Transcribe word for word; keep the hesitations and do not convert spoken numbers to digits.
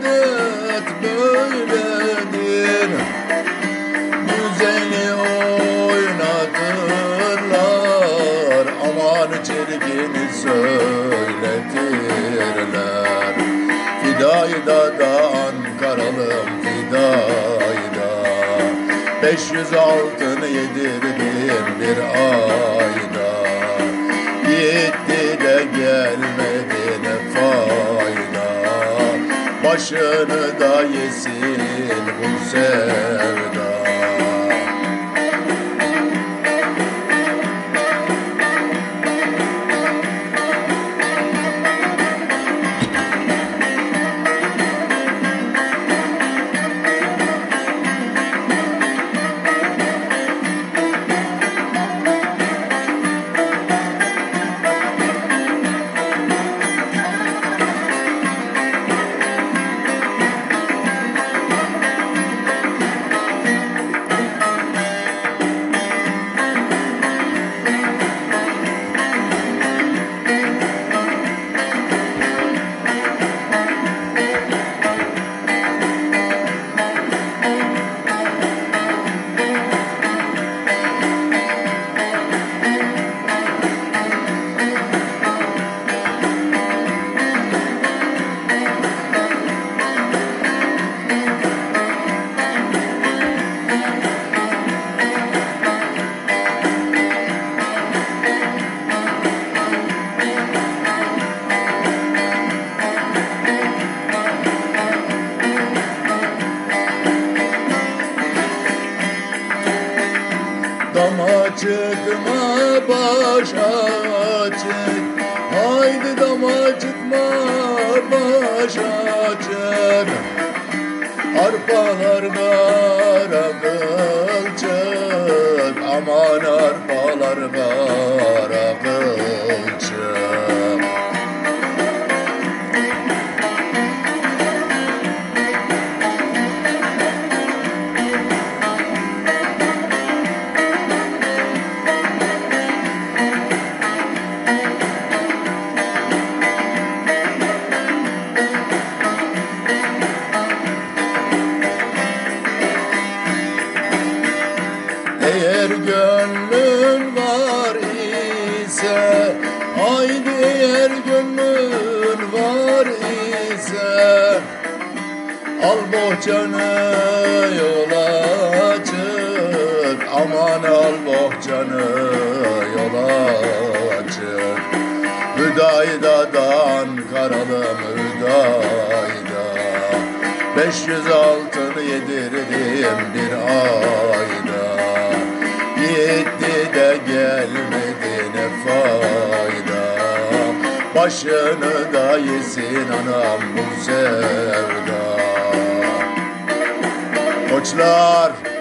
adet böyledir. Güzeli oynatırlar, aman çirkini söyletirler. Fidayda da Ankaralım fidayda, beş yüz altın yedirdim bir ayda. Gitti de gelmedi ne fayda, başını da yesin bu sevda. Dama çıkma baş açık, haydi dama çıkma baş açık. Arpalar kara kılçık, aman arpalar kara kılçık. Eğer gönlün var ise, haydi eğer gönlün var ise, al bohçanı yola çık, aman al bohçanı yola çık. Hüdayda'da Ankaralım Hüdayda, beş yüz altın yedirdim bir ayda. Gitti de gelmedi ne fayda, başını da yesin anam bu sevda. Koçlar